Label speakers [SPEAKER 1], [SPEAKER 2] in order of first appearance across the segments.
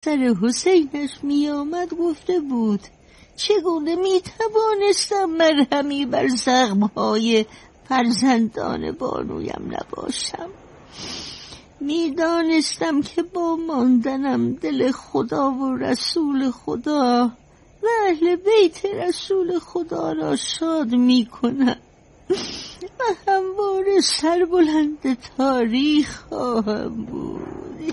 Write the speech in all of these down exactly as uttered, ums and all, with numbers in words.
[SPEAKER 1] دفتر حسینش می آمد گفته بود چگونه می توانستم مرهمی بر زخمهای فرزندان بانویم نباشم. می دانستم که با ماندنم دل خدا و رسول خدا و اهل بیت رسول خدا را شاد می کنم و همواره سربلند تاریخ خواهم بود.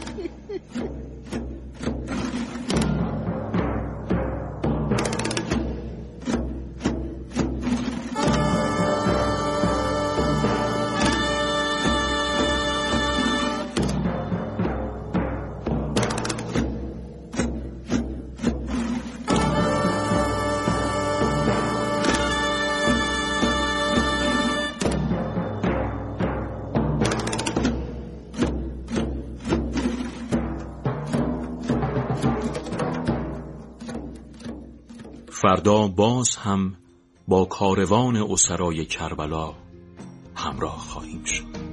[SPEAKER 2] فردا باز هم با کاروان اسرای کربلا همراه خواهیم شد.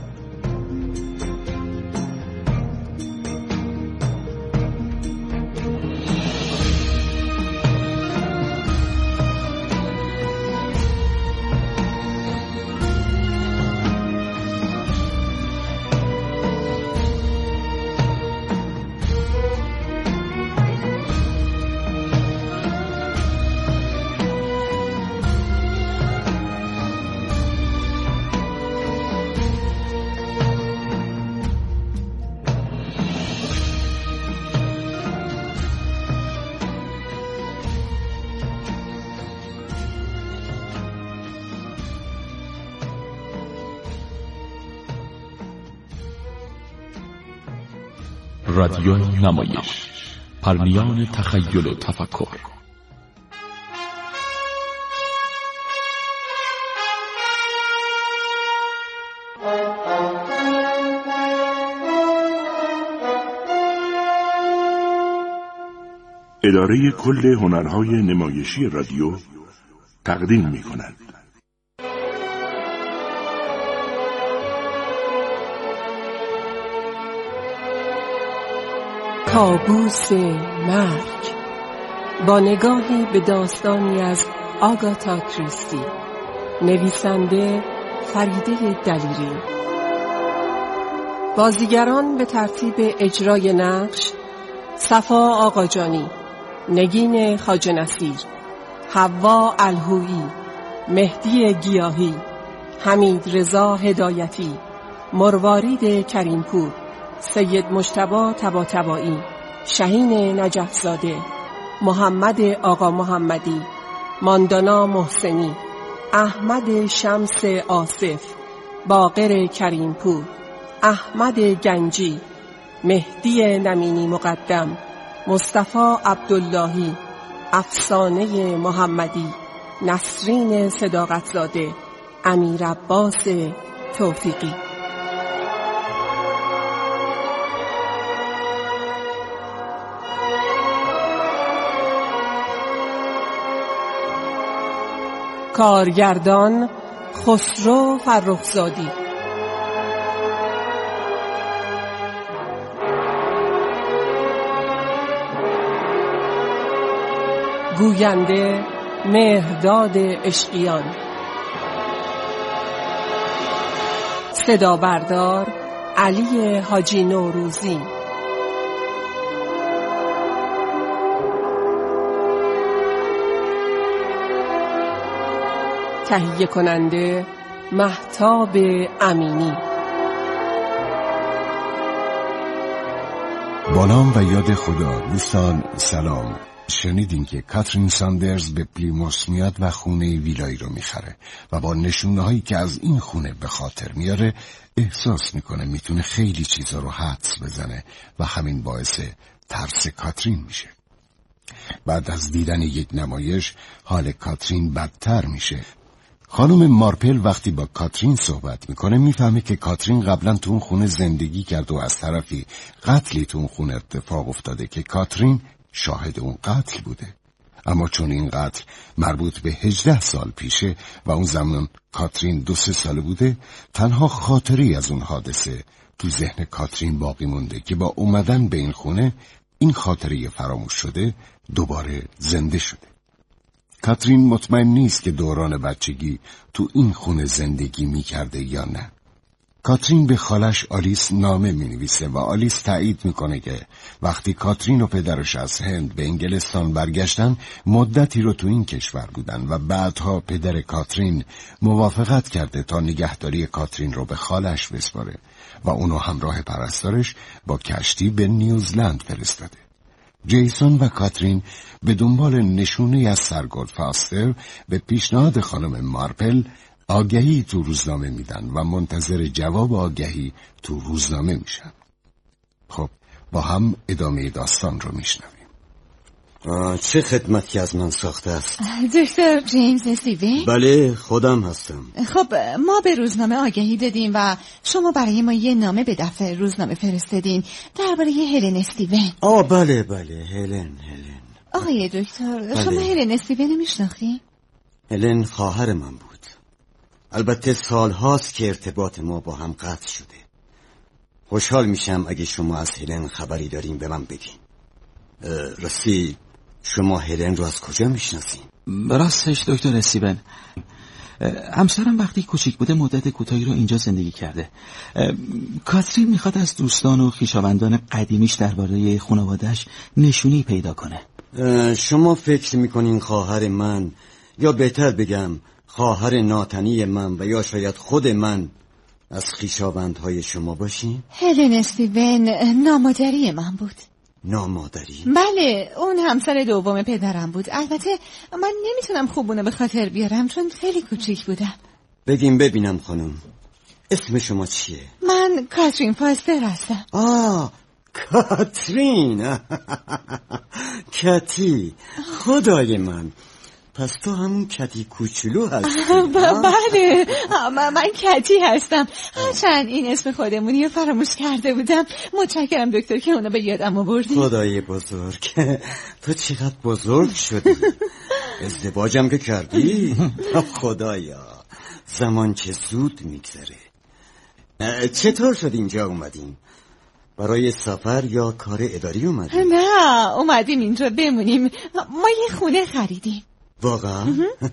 [SPEAKER 3] رادیو نمایش، پرنیان تخیل و تفکر.
[SPEAKER 4] اداره کل هنرهای نمایشی رادیو تقدیم می‌کند.
[SPEAKER 5] کابوس مرگ، با نگاهی به داستانی از آگاتا کریستی، نویسنده فریده دلیری. بازیگران به ترتیب اجرای نقش: صفا آقاجانی، نگین خواجه نصیر، حوا الهویی، مهدی گیاهی، حمید رضا هدایتی، مروارید کریمپور، سید مجتبی طباطبایی، شهین نجفزاده، محمد آقا محمدی، ماندانا محسنی، احمد شمس آصف، باقر کریمپور، احمد گنجی، مهدی نمینی مقدم، مصطفی عبداللهی، افسانه محمدی، نسرین صداقتزاده، امیر عباس توفیقی. کارگردان: خسرو فرخزادی. گوینده: مهرداد عشقیان. صدا بردار: علی حاجی نوروزی. تهیه کننده: مهتاب امینی.
[SPEAKER 6] با نام و یاد خدا. دوستان سلام. شنیدین که کاترین ساندرز به پلیموس میاد و خونه ویلایی رو میخره و با نشونه هایی که از این خونه به خاطر میاره احساس میکنه میتونه خیلی چیزا رو حدس بزنه و همین باعث ترس کاترین میشه. بعد از دیدن یک نمایش حال کاترین بدتر میشه. خانم مارپل وقتی با کاترین صحبت میکنه میفهمه که کاترین قبلا تو اون خونه زندگی کرد و از طرفی قتلی تو اون خونه اتفاق افتاده که کاترین شاهد اون قتل بوده. اما چون این قتل مربوط به هجده سال پیشه و اون زمان کاترین دو سه ساله بوده، تنها خاطری از اون حادثه تو ذهن کاترین باقی مونده که با اومدن به این خونه این خاطره فراموش شده دوباره زنده شده. کاترین مطمئن نیست که دوران بچگی تو این خونه زندگی میکرده یا نه. کاترین به خالش آلیس نامه مینویسه و آلیس تایید میکنه که وقتی کاترین و پدرش از هند به انگلستان برگشتن مدتی رو تو این کشور بودن و بعدها پدر کاترین موافقت کرده تا نگهداری کاترین رو به خالش بسپاره و اونو همراه پرستارش با کشتی به نیوزلند فرستاده. جیسون و کاترین به دنبال نشونه از سرگرد فاستر به پیشنهاد خانم مارپل آگهی تو روزنامه میدن و منتظر جواب آگهی تو روزنامه میشن. خب با هم ادامه داستان رو میشنویم.
[SPEAKER 7] چه خدمتی از من ساخته است؟
[SPEAKER 8] دکتر جیمز استیون؟
[SPEAKER 7] بله خودم هستم.
[SPEAKER 8] خب ما به روزنامه آگهی دادیم و شما برای ما یه نامه به دفتر روزنامه فرستادین درباره هلن استیون.
[SPEAKER 7] آه بله بله هلن هلن
[SPEAKER 8] آقای دکتر
[SPEAKER 7] بله.
[SPEAKER 8] شما هلن استیون میشناختی؟
[SPEAKER 7] هلن خواهر من بود. البته سال هاست که ارتباط ما با هم قطع شده. خوشحال میشم اگه شما از هلن خبری دارین به من بگین. راستی شما هلن رو از کجا میشناسین؟
[SPEAKER 9] راستش دکتر استیون، همسرم وقتی کوچیک بوده مدت کوتاهی رو اینجا زندگی کرده. کاترین میخواد از دوستان و خویشاوندان قدیمیش درباره خانواده‌اش نشونی پیدا کنه.
[SPEAKER 7] شما فکر میکنین خواهر من، یا بهتر بگم خواهر ناتنی من و یا شاید خود من از خویشاوندهای شما باشین؟
[SPEAKER 8] هلن استیون نامادری من بود.
[SPEAKER 7] نامادری؟
[SPEAKER 8] بله اون همسر دوم پدرم بود. البته من نمیتونم خوب اونو به خاطر بیارم چون خیلی کوچیک بودم.
[SPEAKER 7] بگیم ببینم خانم اسم شما چیه؟
[SPEAKER 8] من کاترین فاستر هستم.
[SPEAKER 7] آه کاترین کتی خدای من، پس تو همون کتی کوچولو هستی؟
[SPEAKER 8] بله من کتی هستم. هرچند این اسم خودمونی رو فراموش کرده بودم. متشکرم دکتر که اونو به یادم آوردی.
[SPEAKER 7] خدای بزرگ تو چقدر بزرگ شدی. ازدواجم که کردی؟ خدایا زمان چه زود میگذره. چطور شد اینجا اومدین؟ برای سفر یا کار اداری اومدین؟
[SPEAKER 8] نه اومدیم اینجا بمونیم. ما یه خونه خریدیم.
[SPEAKER 7] واقعا؟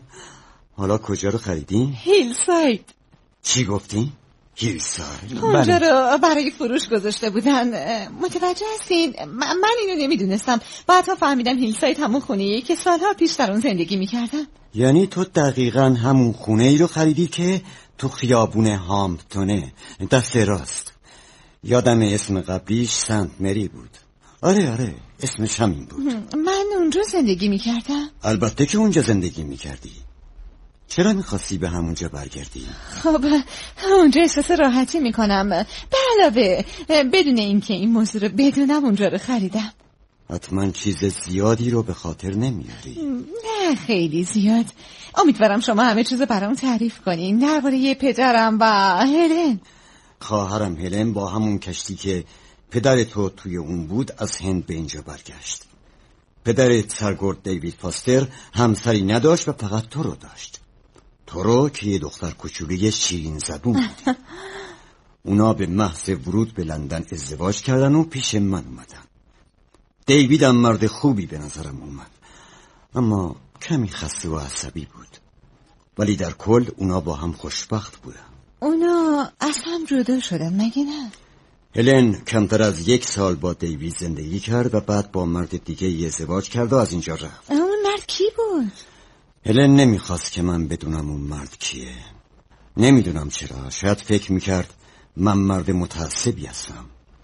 [SPEAKER 7] حالا کجا رو خریدین؟
[SPEAKER 8] هیلساید.
[SPEAKER 7] چی گفتین؟ هیلساید؟
[SPEAKER 8] اونجا رو برای فروش گذاشته بودن. متوجه هستین؟ من اینو نمیدونستم. بعدها فهمیدم هیلساید همون خونه‌ایه که سالها پیش در اون زندگی میکردم.
[SPEAKER 7] یعنی تو دقیقاً همون خونه ای رو خریدی که تو خیابون هامپتونه دست راست. یادم اسم قبلیش سنت مری بود. آره آره اسمش همین بود.
[SPEAKER 8] من اونجا زندگی میکردم.
[SPEAKER 7] البته که اونجا زندگی میکردی. چرا میخواستی به همونجا برگردی؟
[SPEAKER 8] خب اونجا احساس راحتی میکنم. به علاوه بدون اینکه این موضوع رو بدونم اونجا رو خریدم.
[SPEAKER 7] حتما چیز زیادی رو به خاطر نمیاری؟
[SPEAKER 8] نه خیلی زیاد. امیدوارم شما همه چیز برام تعریف کنین درباره پدرم و هلن.
[SPEAKER 7] خواهرم هلن با همون کشتی که پدر تو توی اون بود از هند به اینجا برگشت. پدرت سرگرد دیوید فاستر همسری نداشت و فقط تو رو داشت. تو رو که یه دختر کوچولوی شیرین زبون بودی. اونا به محض ورود به لندن ازدواج کردن و پیش من اومدن. دیوید هم مرد خوبی به نظرم اومد، اما کمی خسته و عصبی بود، ولی در کل اونا با هم خوشبخت بودن.
[SPEAKER 8] اونا از هم جدا شدن مگه نه؟
[SPEAKER 7] هلن کمتر از یک سال با دیوید زندگی کرد و بعد با مرد دیگه ازدواج کرد و از اینجا رفت.
[SPEAKER 8] اون مرد کی بود؟
[SPEAKER 7] هلن نمیخواست که من بدونم اون مرد کیه. نمیدونم چرا، شاید فکر میکرد من مرد متعصبی هستم،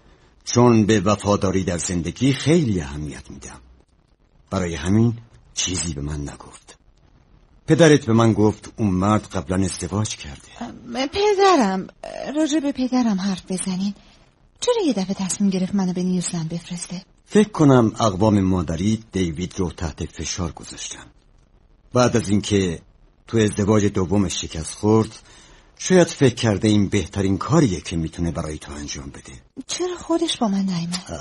[SPEAKER 7] چون به وفاداری در زندگی خیلی اهمیت میدم. برای همین چیزی به من نگفت. پدرت به من گفت اون مرد قبلا ازدواج کرده.
[SPEAKER 8] پدرم، راجع به پدرم حرف بزنین. چرا یه دفعه تصمیم گرفت منو به نیوزلند بفرسته؟
[SPEAKER 7] فکر کنم اقوام مادری دیوید رو تحت فشار گذاشتن. بعد از اینکه تو ازدواج دومش شکست خورد، شاید فکر کرده این بهترین کاریه که میتونه برای تو انجام بده.
[SPEAKER 8] چرا خودش با من نیامد؟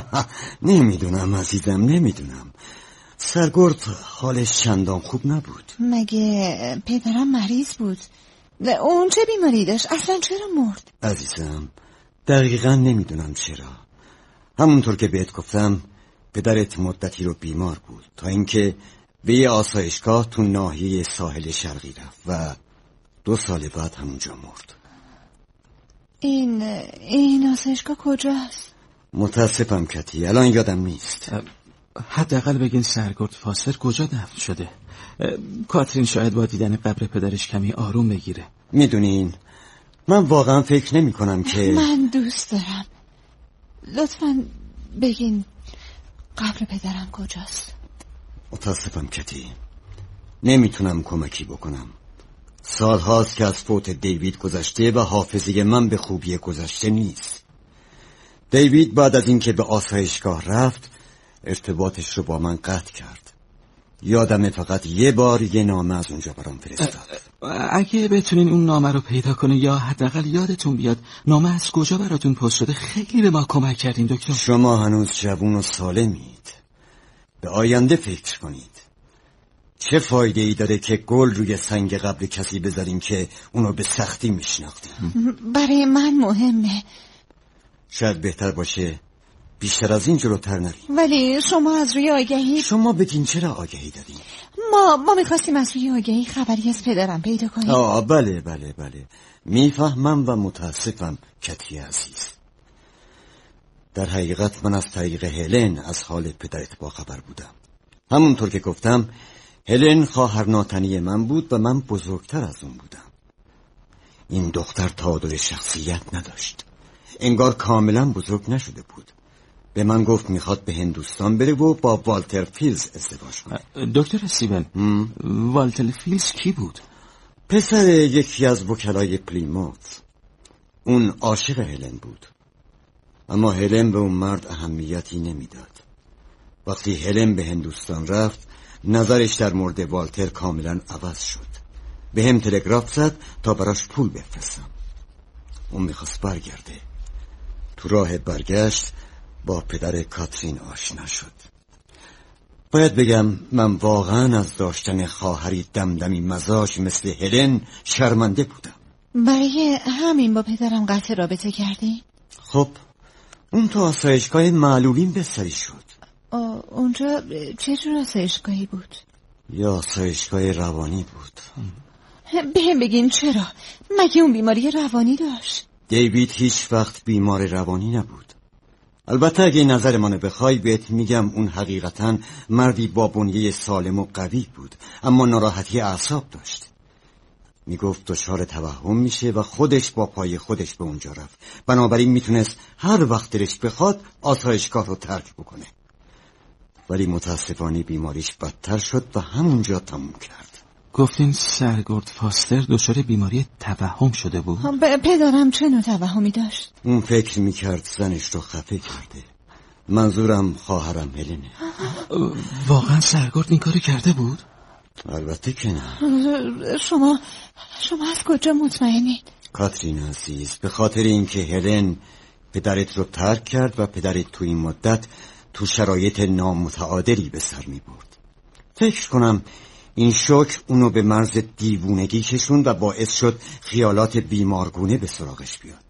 [SPEAKER 7] نمیدونم عزیزم، نمیدونم. سرگرد حالش چندان خوب نبود.
[SPEAKER 8] مگه پدرم مریض بود؟ اون چه بیماری داشت؟ اصلا چرا مرد؟
[SPEAKER 7] عزیزم دقیقا نمیدونم چرا. همونطور که بهت گفتم پدرت مدتی رو بیمار بود تا اینکه به یه آسایشگاه تو ناحیه ساحل شرقی رفت و دو سال بعد همونجا مرد.
[SPEAKER 8] این این آسایشگاه کجاست؟
[SPEAKER 7] متاسفم کتی، الان یادم نیست.
[SPEAKER 9] حداقل بگین سرگرد فاستر کجا دفن شده. کاترین شاید با دیدن قبر پدرش کمی آروم بگیره.
[SPEAKER 7] میدونین من واقعا فکر نمی کنم که
[SPEAKER 8] من دوست دارم. لطفاً بگین قبر پدرم کجاست؟
[SPEAKER 7] متاسفم کتی، نمیتونم کمکی بکنم. سال هاست که از فوت دیوید گذشته و حافظه من به خوبی گذشته نیست. دیوید بعد از اینکه به آسایشگاه رفت ارتباطش رو با من قطع کرد. یادمه فقط یه بار یه نامه از اونجا برام فرستاد.
[SPEAKER 9] اگه بتونین اون نامه رو پیدا کنین یا حداقل یادتون بیاد نامه از کجا براتون پست شده، خیلی به ما کمک کردین دکتر.
[SPEAKER 7] شما هنوز جوون و سالمید، به آینده فکر کنید. چه فایده ای داره که گل روی سنگ قبر کسی بذارین که اونو به سختی میشناختین؟
[SPEAKER 8] برای من مهمه.
[SPEAKER 7] شاید بهتر باشه بیشتر از این جلوتر نریم.
[SPEAKER 8] ولی شما از روی آگهی
[SPEAKER 7] شما بگین چرا آگهی دارین؟
[SPEAKER 8] ما ما میخواستیم از روی آگهی خبری از پدرم پیدا کنیم.
[SPEAKER 7] آه بله بله بله میفهمم و متاسفم کتی عزیز. در حقیقت من از طریق هلن از حال پدرت با خبر بودم. همونطور که گفتم هلن خواهر ناتنی من بود و من بزرگتر از اون بودم. این دختر تعادل شخصیت نداشت، انگار کاملا بزرگ نشده بود. به من گفت میخواد به هندوستان بره و با والتر فیلز ازدواج کنه.
[SPEAKER 9] دکتر استیون، والتر فیلز کی بود؟
[SPEAKER 7] پسر یکی از وکلای پلیموت. اون عاشق هلن بود، اما هلن به اون مرد اهمیتی نمیداد. وقتی هلن به هندوستان رفت نظرش در مورد والتر کاملا عوض شد. به هم تلگراف زد تا براش پول بفرستم. اون میخواست برگرده. تو راه برگشت با پدر کاترین آشنا شد. باید بگم من واقعا از داشتن خواهری دمدمی مزاج مثل هلن شرمنده بودم.
[SPEAKER 8] برای همین با پدرم قطع رابطه کردی؟
[SPEAKER 7] خب اون تو آسایشگاه معلولین بستری شد.
[SPEAKER 8] اونجا چه جور آسایشگاهی بود؟
[SPEAKER 7] یا آسایشگاه روانی بود.
[SPEAKER 8] به هم بگین چرا؟ مگه اون بیماری روانی داشت؟
[SPEAKER 7] دیوید هیچ وقت بیمار روانی نبود. البته اگه نظر منو بخوای بهت میگم اون حقیقتا مردی با بنیه سالم و قوی بود، اما ناراحتی اعصاب داشت. میگفت دچار توهم میشه و خودش با پای خودش به اونجا رفت. بنابراین میتونست هر وقت دلش بخواد آسایشگاه رو ترک بکنه. ولی متاسفانه بیماریش بدتر شد و همونجا تموم کرد.
[SPEAKER 9] گفتین سرگرد فاستر دچار بیماری توهم شده بود؟
[SPEAKER 8] پدرم چه نوع توهمی داشت؟
[SPEAKER 7] اون فکر میکرد زنش رو خفه کرده. منظورم خواهرم هلنه.
[SPEAKER 9] واقعا سرگرد این کارو کرده بود؟
[SPEAKER 7] البته که نه.
[SPEAKER 8] شما شما از کجا مطمئنید؟
[SPEAKER 7] کاترین عزیز، به خاطر اینکه هلن پدرت رو ترک کرد و پدرت تو این مدت تو شرایط نامتعادلی به سر می برد. فکر کنم این شوک اونو به مرز دیوونگی کشوند و باعث شد خیالات بیمارگونه به سراغش بیاد.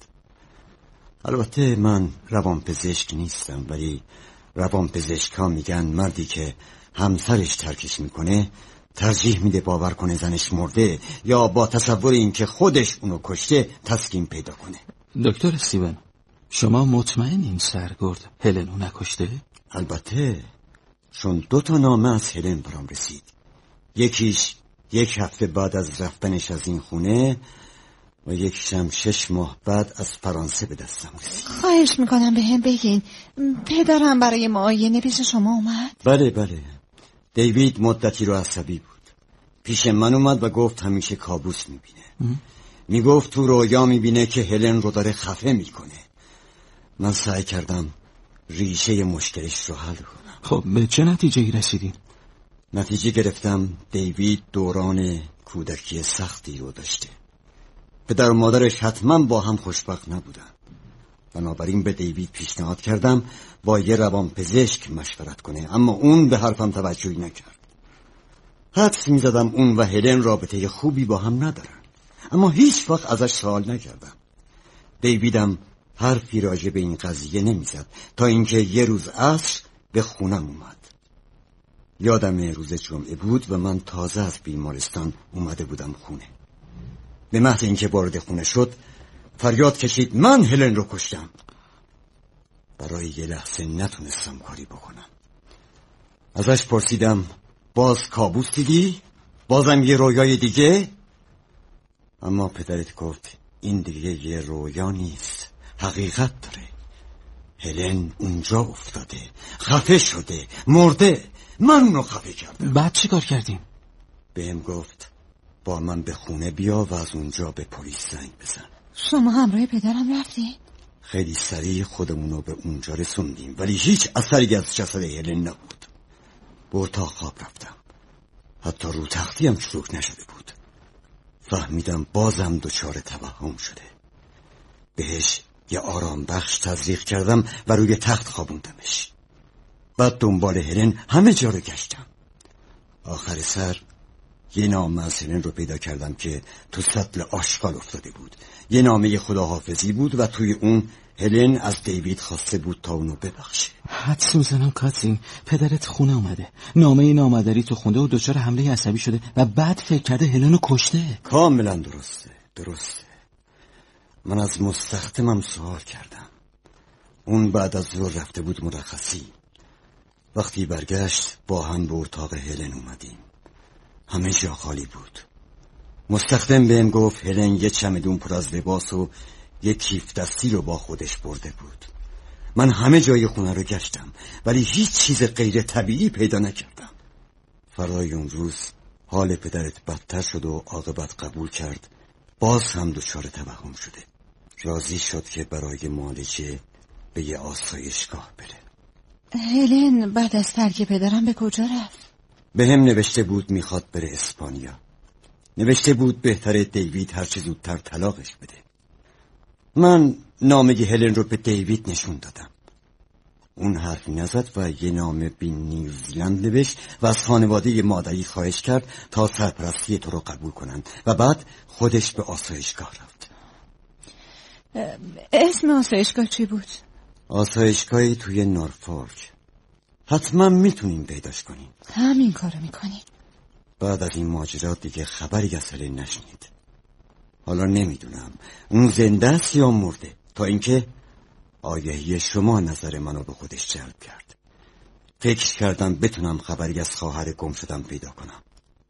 [SPEAKER 7] البته من روانپزشک نیستم، ولی روانپزشکا میگن مردی که همسرش ترکش میکنه ترجیح میده باور کنه زنش مرده یا با تصور اینکه خودش اونو کشته تسکین پیدا کنه.
[SPEAKER 9] دکتر استیون، شما مطمئنین سرگرد هلنو نکشته؟
[SPEAKER 7] البته، چون دو تا نامه از هلن برام رسید. یکیش یک هفته بعد از رفتنش از این خونه و یکیش هم شش ماه بعد از فرانسه به دستم رسید.
[SPEAKER 8] خواهش میکنم به هم بگین پدرم برای معاینه پیش شما اومد؟
[SPEAKER 7] بله بله. دیوید مدتی رو عصبی بود. پیش من اومد و گفت همیشه کابوس میبینه. میگفت تو رویا میبینه که هلن رو داره خفه میکنه. من سعی کردم ریشه مشکلش رو حل کنم.
[SPEAKER 9] خب به چه نتیجه رسیدین؟
[SPEAKER 7] نتیجه گرفتم دیوید دوران کودکی سختی رو داشته. پدر و مادرش حتما با هم خوشبخت نبودن. بنابراین به دیوید پیشنهاد کردم با یه روانپزشک مشورت کنه، اما اون به حرفم توجهی نکرد. حدس میزدم اون و هلن رابطه خوبی با هم ندارن، اما هیچ وقت ازش سوال نکردم. دیویدم حرفی راجع به این قضیه نمیزد تا اینکه یه روز عصر به خونم اومد. یادم روز جمعه بود و من تازه از بیمارستان اومده بودم خونه. به محض اینکه وارد خونه شد فریاد کشید من هلن رو کشتم. برای یه لحظه نتونستم کاری بکنم. ازش پرسیدم باز کابوس دیدی؟ بازم یه رویای دیگه؟ اما پدرت گفت این دیگه یه رویا نیست، حقیقت داره. هلن اونجا افتاده، خفه شده، مرده. من اونو خفه کردم.
[SPEAKER 9] بعد چی کار کردیم؟
[SPEAKER 7] بهم گفت با من به خونه بیا و از اونجا به پلیس زنگ بزن.
[SPEAKER 8] شما همراه پدرم رفتین؟
[SPEAKER 7] خیلی سریع خودمونو به اونجا رسوندیم ولی هیچ اثری از جسد هلن نبود. به اتاق خواب رفتم. حتی رو تختی هم چروک نشده بود. فهمیدم بازم دچار توهم شده. بهش یه آرام بخش تزریق کردم و روی تخت خوابوندمش. بعد دنبال هلن همه جا رو گشتم. آخر سر یه نامه از هلن رو پیدا کردم که تو سطل آشغال افتاده بود. یه نامه خداحافظی بود و توی اون هلن از دیوید خواسته بود تا اونو ببخشه.
[SPEAKER 9] حدس میزنم کاترین پدرت خونه اومده، نامه نامادری تو خونده و دچار حمله عصبی شده و بعد فکر کرده هلن رو کشته.
[SPEAKER 7] کاملا درسته درسته. من از مستخدمم سوال کردم. اون بعد از ظهر رفته بود مرخصی. وقتی برگشت با هم به اتاق هلن اومدیم. همه جا خالی بود. مستخدم بهم گفت هلن یه چمدون پر از لباس و یه کیف دستی رو با خودش برده بود. من همه جای خونه رو گشتم ولی هیچ چیز غیر طبیعی پیدا نکردم. فرای اون روز حال پدرت بدتر شد و عاقبت قبول کرد باز هم دچار توهم شده. راضی شد که برای معالجه به یه آسایشگاه بره.
[SPEAKER 8] هلن بعد از ترک پدرم به کجا رفت؟
[SPEAKER 7] به هم نوشته بود میخواد بره اسپانیا. نوشته بود بهتره دیوید هرچه زودتر طلاقش بده. من نامه هلن رو به دیوید نشون دادم. اون حرفی نزد و یه نامه به نیوزیلند نوشت و از خانواده مادری خواهش کرد تا سرپرستی تو رو قبول کنند و بعد خودش به آسایشگاه رفت.
[SPEAKER 8] اسم آسایشگاه چی بود؟
[SPEAKER 7] آسایشگاهی توی نورفولک. حتما میتونیم پیداش کنیم.
[SPEAKER 8] همین کارو میکنیم.
[SPEAKER 7] بعد از این ماجرات دیگه خبری از هلن نشنید. حالا نمیدونم اون زنده است یا مرده، تا اینکه آگهی شما نظر منو به خودش جلب کرد. فکر کردم بتونم خبری از خواهر گم شدم پیدا کنم.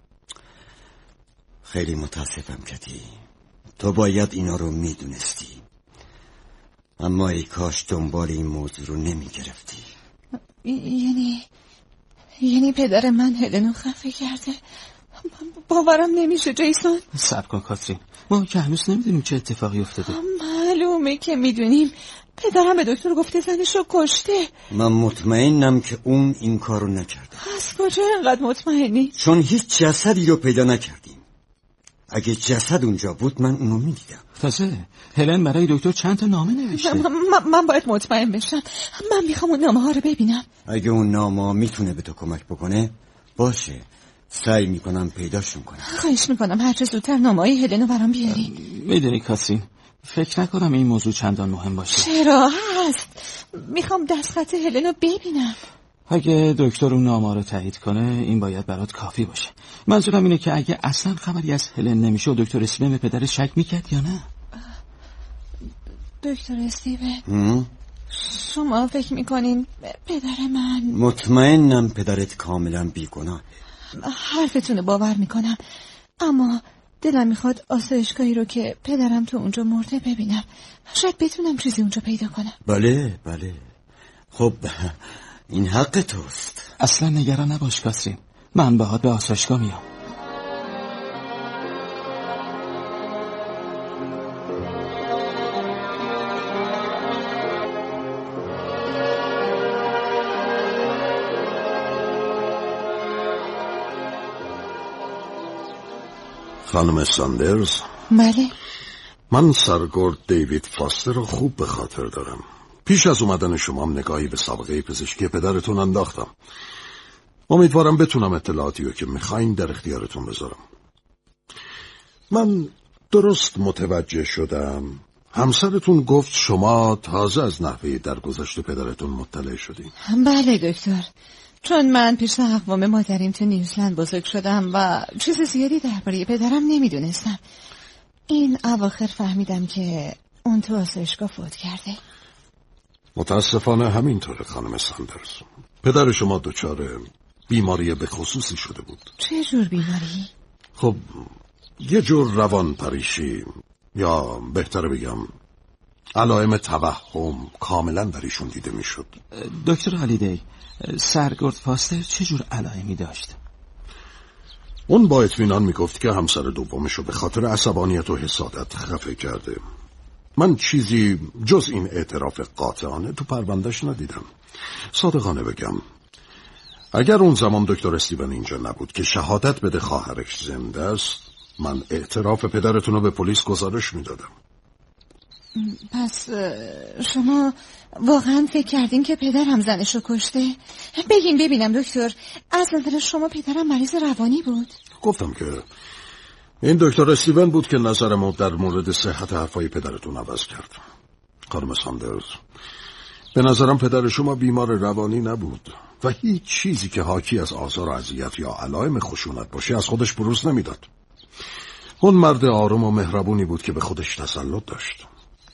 [SPEAKER 7] خیلی متاسفم کتی، تو باید اینا رو میدونستی، اما ای کاش دنبال این موضوع رو نمیگرفتی.
[SPEAKER 8] یعنی یعنی پدر من هلنو خفه کرده؟ باورم نمیشه جیسون.
[SPEAKER 9] صبر کن کاترین، ما که هنوز نمیدونیم چه اتفاقی افتاده.
[SPEAKER 8] معلومه که میدونیم. پدرم به دکتر گفته زنش رو کشته.
[SPEAKER 7] من مطمئنم که اون این کارو نکرده.
[SPEAKER 8] از کجا انقدر مطمئنی؟
[SPEAKER 7] چون هیچ جسدی رو پیدا نکردیم. اگه جسد اونجا بود من اونو میدیدم.
[SPEAKER 9] تازه هلن برای دکتر چند تا نامه نوشته.
[SPEAKER 8] من, من, من باید مطمئن بشم. من میخوام اون نامه ها رو ببینم.
[SPEAKER 7] اگه اون نامه میتونه به تو کمک بکنه باشه، سعی میکنم پیداشون کنم.
[SPEAKER 8] خواهش میکنم هرچه زودتر نامه های هلنو برام بیاری.
[SPEAKER 9] میدونی کاترین، فکر نکنم این موضوع چندان مهم باشه.
[SPEAKER 8] چرا هست؟ میخوام دستخط هلنو ببینم.
[SPEAKER 9] اگه دکتر اون نامه رو تایید کنه این باید برات کافی باشه. منظورم اینه که اگه اصلا خبری از هلن نمیشه و دکتر استیون به پدرش شک میکرد یا نه.
[SPEAKER 8] دکتر استیون شما فکر میکنین پدر من؟
[SPEAKER 7] مطمئنم پدرت کاملا بیگناهه.
[SPEAKER 8] حرفتون باور میکنم، اما دلم میخواد آسایشگاهی رو که پدرم تو اونجا مرده ببینم. شاید بتونم چیزی اونجا پیدا کنم.
[SPEAKER 7] بله بله، خب این حق توست.
[SPEAKER 9] اصلا نگران نباش کاترین، من باهات به آسایشگاه میام.
[SPEAKER 4] خانم ساندرز؟
[SPEAKER 8] بله.
[SPEAKER 4] من سرگرد دیوید فاستر رو خوب به خاطر دارم. پیش از اومدن شما هم نگاهی به سابقه پزشکی پدرتون انداختم. امیدوارم بتونم اطلاعاتی رو که میخواین در اختیارتون بذارم. من درست متوجه شدم همسرتون گفت شما تازه از نحوه درگذشت پدرتون مطلع شدین.
[SPEAKER 8] بله دکتر، چون من پیش اقوام مادریم تو نیوزلند بزرگ شدم و چیز زیادی درباره پدرم نمیدونستم. این اواخر فهمیدم که اون تو آسایشگاه فوت کرده.
[SPEAKER 4] متاسفانه همینطوره خانم ساندرز. پدر شما دچار بیماری به خصوصی شده بود.
[SPEAKER 8] چه جور بیماری؟
[SPEAKER 4] خب یه جور روان پریشی، یا بهتره بگم علائم توهم کاملا در ایشون دیده میشد.
[SPEAKER 9] دکتر هالیدی، سرگرد فاستر چه جور علائمی داشت؟
[SPEAKER 4] اون با اطمینان میگفت که همسر دومشو به خاطر عصبانیت و حسادت خفه کرده. من چیزی جز این اعتراف قاطعانه تو پروندهش ندیدم. صادقانه بگم اگر اون زمان دکتر استیون اینجا نبود که شهادت بده خواهرش زنده است، من اعتراف پدرتون رو به پلیس گزارش میدادم.
[SPEAKER 8] پس شما واقعا فکر کردین که پدرم زنشو کشته؟ بگین ببینم دکتر، از نظر شما پدرم مریض روانی بود؟
[SPEAKER 4] گفتم که این دکتر استیون بود که نظرمو در مورد صحت حرفای پدرتون عوض کرد. خانم ساندرز، به نظرم پدر شما بیمار روانی نبود و هیچ چیزی که حاکی از آزار و اذیت یا علائم خشونت باشه از خودش بروز نمیداد. اون مرد آروم و مهربونی بود که به خودش تسلط داشت.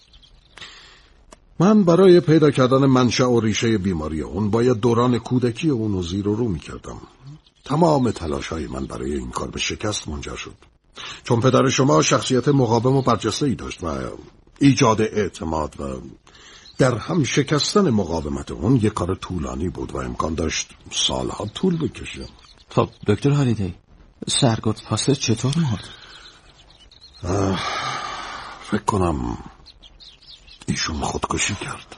[SPEAKER 4] من برای پیدا کردن منشأ و ریشه بیماری اون باید دوران کودکی اون رو زیر و رو می‌کردم. تمام تلاش‌های من برای این کار به شکست منجر شد، چون پدر شما شخصیت مقاوم و برجسته‌ای داشت و ایجاد اعتماد و در هم شکستن مقاومت اون یک کار طولانی بود و امکان داشت سالها طول بکشه.
[SPEAKER 9] خب دکتر هالیدی، سرگرد فاستر چطور مرد؟
[SPEAKER 4] فکر کنم ایشون خودکشی کرد.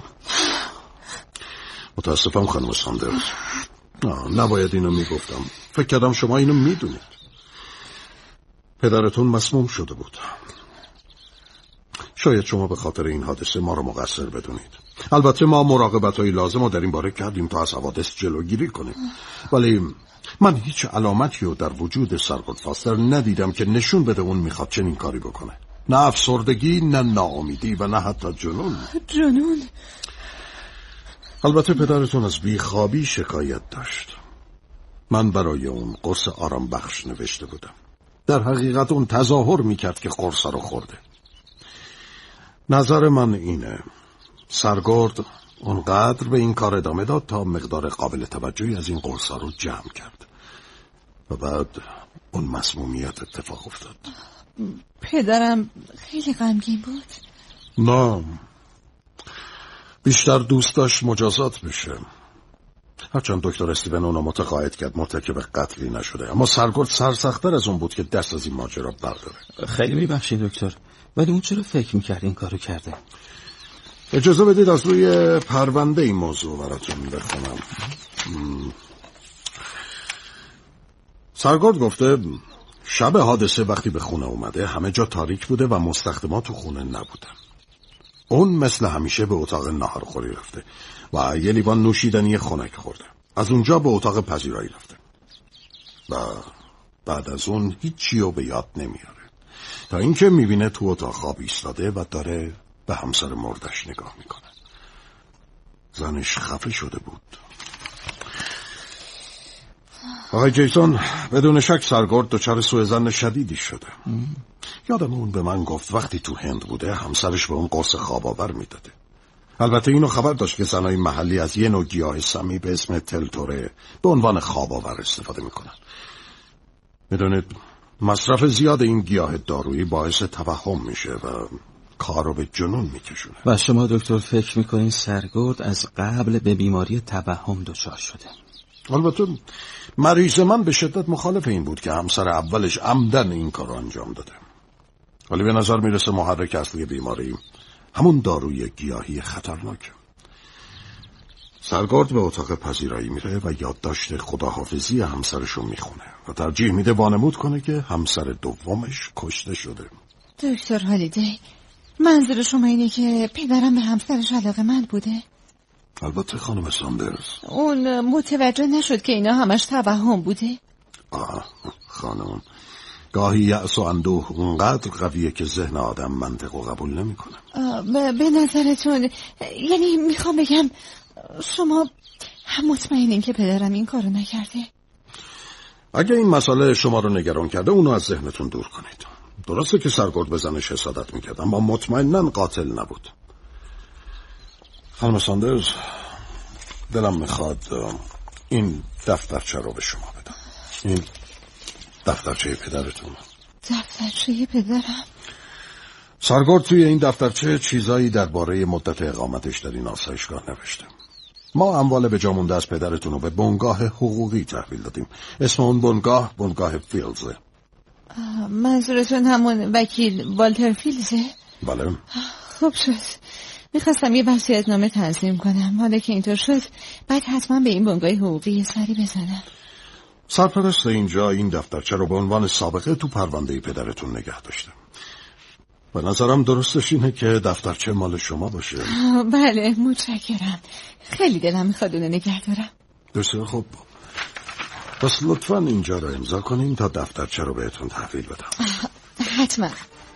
[SPEAKER 4] متاسفم خانم ساندرز، نباید اینو میگفتم. فکر کردم شما اینو میدونید. پدرتون مسموم شده بود. شاید شما به خاطر این حادثه ما رو مقصر بدونید. البته ما مراقبت‌های لازم رو در این باره کردیم تا از حوادث جلوگیری کنیم، ولی من هیچ علامتی رو در وجود سرگرد فاستر ندیدم که نشون بده اون میخواد چنین کاری بکنه. نه افسردگی، نه ناامیدی و نه حتی جنون.
[SPEAKER 8] جنون؟
[SPEAKER 4] البته پدرتون از بیخوابی شکایت داشت. من برای اون قرص آرام بخش نوشته بودم. در حقیقت اون تظاهر میکرد که قرص رو خورده. نظر من اینه سرگرد اونقدر به این کار ادامه داد تا مقدار قابل توجهی از این قرص رو جمع کرد و بعد اون مسمومیت اتفاق افتاد.
[SPEAKER 8] پدرم خیلی غمگین بود؟
[SPEAKER 4] نه، بیشتر دوست داشت مجازات بشه. هرچند دکتر استیون اونو متقاعد کرد مرتکب قتلی نشده، اما سرگرد سرسخت‌تر از اون بود که دست از این ماجرا برداره.
[SPEAKER 9] خیلی میبخشید دکتر، ولی اون چرا فکر میکرد این کارو کرده؟
[SPEAKER 4] اجازه بدید از روی پرونده این موضوع براتون بخونم. سرگرد گفته شب حادثه وقتی به خونه اومده همه جا تاریک بوده و مستخدمات تو خونه نبودن. اون مثل همیشه به اتاق ناهارخوری رفته و یه لیوان نوشیدنی خنک خورده. از اونجا به اتاق پذیرایی رفته و بعد از اون هیچی رو به یاد نمیاره تا اینکه میبینه تو اتاق خواب ایستاده و داره به همسر مردش نگاه میکنه. زنش خفه شده بود. آقای جیسون، بدون شک سرگرد دچار سوءظن شدیدی شده. یادم اون به من گفت وقتی تو هند بوده همسرش به اون قرص خواب آور میداده. البته اینو خبر داشت که زنای محلی از یه نوع گیاه سمی به اسم تلتوره به عنوان خواب آور استفاده میکنن. میدونید مصرف زیاد این گیاه دارویی باعث توهم میشه و کارو به جنون میکشونه.
[SPEAKER 9] و شما دکتر فکر میکنین سرگرد از قبل به بیماری توهم دچار شده؟
[SPEAKER 4] البته مریض من به شدت مخالف این بود که همسر اولش عمدن این کار رو انجام داده، ولی به نظر میرسه محرک اصلی بیماری همون داروی گیاهی خطرناکه. سرگرد به اتاق پذیرایی میره و یادداشت خداحافظی همسرش رو میخونه و ترجیح میده وانمود کنه که همسر دومش کشته شده.
[SPEAKER 8] دکتر هالیدی، منظور شما اینه که پدرم به همسرش علاقه‌مند بوده؟
[SPEAKER 4] البته خانم ساندرز.
[SPEAKER 8] اون متوجه نشد که اینا همش توهم بوده؟
[SPEAKER 4] آه خانم، گاهی یأس و اندوه اونقدر قویه که ذهن آدم منطق و قبول نمیکنه.
[SPEAKER 8] به نظرتون، یعنی میخوام بگم شما هم مطمئنین که پدرم این کارو نکرده؟
[SPEAKER 4] اگه این مسئله شما رو نگران کرده اونو از ذهنتون دور کنید. درسته که سرگرد به زنش حسادت میکرد، اما مطمئناً قاتل نبود. خانم ساندرز، دلم میخواد این دفترچه رو به شما بدم. این دفترچه پدرتون.
[SPEAKER 8] دفترچه پدرم؟
[SPEAKER 4] سرگرد توی این دفترچه چیزایی درباره مدت اقامتش در این آسایشگاه نوشته. ما اموال به جا مونده از پدرتون رو به بنگاه حقوقی تحویل دادیم. اسم اون بنگاه بنگاه فیلزه.
[SPEAKER 8] منظورتون همون وکیل والتر فیلزه؟
[SPEAKER 4] بله.
[SPEAKER 8] خوب شد. میخواستم یه وصیت‌نامه تنظیم کنم. حالا که اینطور شد بعد حتما به این بنگاه حقوقی یه سری بزنم.
[SPEAKER 4] سرپرست اینجا این دفترچه رو به عنوان سابقه تو پرونده پدرتون نگه داشته. به نظرم درستش اینه که دفترچه مال شما باشه.
[SPEAKER 8] بله، متشکرم. خیلی دلم میخواد اونو نگه دارم.
[SPEAKER 4] بسیار خوب. پس لطفاً اینجا رو امضا کنین تا دفترچه رو بهتون تحویل بدم.
[SPEAKER 8] حتما.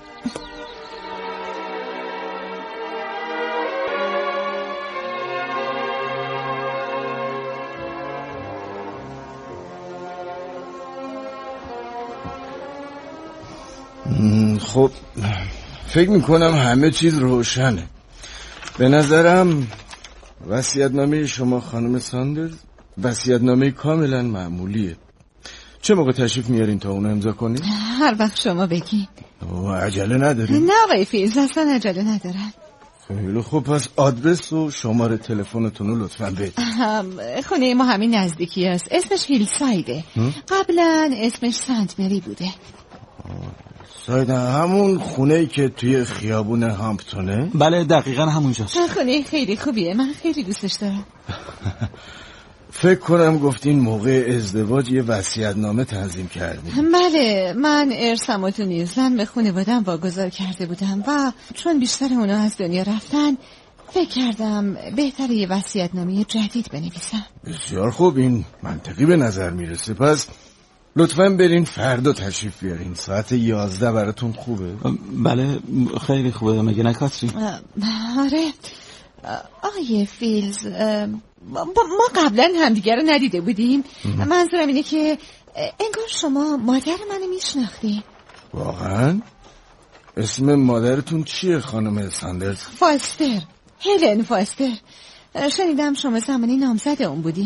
[SPEAKER 10] خب فکر میکنم همه چیز روشنه. به نظرم وصیت‌نامه شما خانم ساندرز وصیت‌نامه کاملا معمولیه. چه موقع تشریف میارین تا اونو امضا کنین؟
[SPEAKER 8] هر وقت شما بگین.
[SPEAKER 10] و عجله ندارین؟
[SPEAKER 8] نه آقای فیلز، اصلا عجله ندارم.
[SPEAKER 10] خیلی خوب، پس آدرس و شماره تلفنتون رو لطفاً بدید.
[SPEAKER 8] خونه ما همین نزدیکی است. اسمش هیلسایده. قبلا اسمش سنت مری بوده.
[SPEAKER 10] سایده همون خونه‌ای که توی خیابون هامپتونه؟
[SPEAKER 9] بله دقیقاً همونجاست.
[SPEAKER 8] خونه خیلی خوبیه، من خیلی دوستش دارم.
[SPEAKER 10] فکر کنم گفتین موقع ازدواج یه وصیت‌نامه تنظیم کردیم.
[SPEAKER 8] بله، من ارثمو تو نیوزلند به خانواده‌ام واگذار کرده بودم و چون بیشتر اونا از دنیا رفتن فکر کردم بهتره یه وصیت‌نامه جدید بنویسم.
[SPEAKER 10] بسیار خوب، این منطقی به نظر میرسه. پس لطفاً برین فردا تشریف بیارین. ساعت یازده براتون خوبه؟
[SPEAKER 9] بله خیلی خوبه. مگه نه کاترین؟
[SPEAKER 8] آره. آقای فیلز، ما قبلا همدیگر رو ندیده بودیم. منظورم اینه که انگار شما مادر منو میشناختی.
[SPEAKER 10] واقعا؟ اسم مادرتون چیه خانم ساندرز؟
[SPEAKER 8] فاستر، هلن فاستر. شنیدم شما زمانی نامزد اون بودی.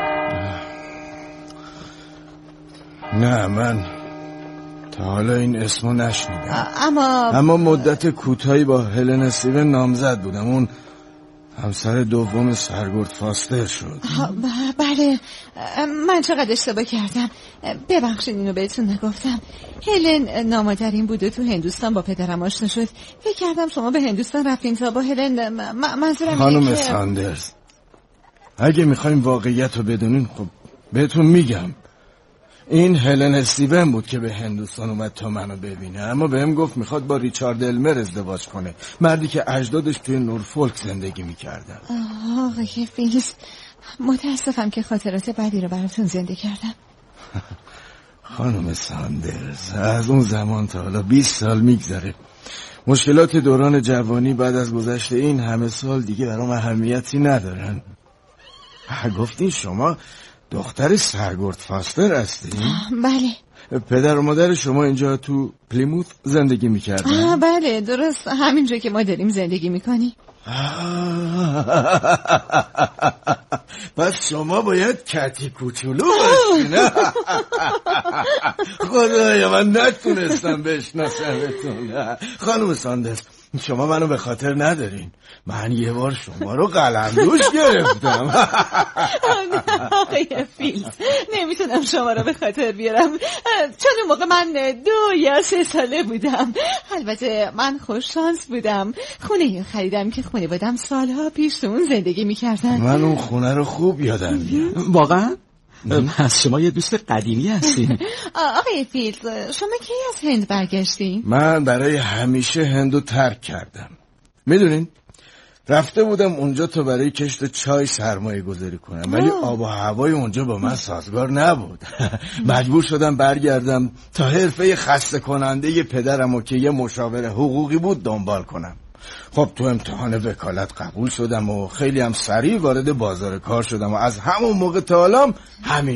[SPEAKER 10] نه، من تا حالا این اسمو نشنیدم.
[SPEAKER 8] اما
[SPEAKER 10] اما مدت کوتاهی با هلن استیون نامزد بودم. اون همسر دوم سرگرد فاستر شد.
[SPEAKER 8] بله، من چقدر اشتباه کردم. ببخشید اینو بهتون نگفتم. هلن نامادرین بود و تو هندوستان با پدرم آشنا شد. فکر کردم شما به هندوستان رفتین تا با هلن. منظورم
[SPEAKER 10] خانم
[SPEAKER 8] اینه که
[SPEAKER 10] ساندرز، اگه میخوایم واقعیت رو بدونین خب بهتون میگم. این هلن استیون بود که به هندوستان اومد تا منو ببینه، اما بهم گفت میخواد با ریچارد المر ازدواج کنه، مردی که اجدادش توی نورفولک زندگی میکردن.
[SPEAKER 8] آقای فیلز، متاسفم که خاطرات بدی رو براتون زنده کردم.
[SPEAKER 10] خانم ساندرز، از اون زمان تا حالا بیست سال میگذره. مشکلات دوران جوانی بعد از گذشت این همه سال دیگه برام اهمیتی ندارن. گفتین شما دختر سرگرد فاستر هستی؟
[SPEAKER 8] بله.
[SPEAKER 10] پدر و مادر شما اینجا تو پلیموت زندگی میکردن؟
[SPEAKER 8] بله درست همینجا که ما داریم زندگی میکنی.
[SPEAKER 10] پس شما باید کتی کوچولو باشین. خدایا من نتونستم بشناسمتون. خانم ساندرز، شما منو به خاطر ندارین. من یه بار شما رو قلمدوش گرفتم.
[SPEAKER 8] آقای فیلز، نمیتونم شما رو به خاطر بیارم چون اون موقع من دو یا سه ساله بودم. البته من خوش شانس بودم، خونه خریدم که خونه بودم سالها پیش اون زندگی میکردن.
[SPEAKER 10] من اون خونه رو خوب یادم میاد.
[SPEAKER 9] واقعا؟ پس شما یه دوست قدیمی هستین.
[SPEAKER 8] آقای فیلز، شما کی از هند برگشتین؟
[SPEAKER 10] من برای همیشه هندو ترک کردم. میدونین رفته بودم اونجا تا برای کشت چای سرمایه گذاری کنم، ولی آب و هوای اونجا با من سازگار نبود. مجبور شدم برگردم تا حرفه خسته کننده پدرم و که یه مشاور حقوقی بود دنبال کنم. خب تو امتحان وکالت قبول شدم و خیلی هم سریع وارد بازار کار شدم و از همون موقع تا الان همین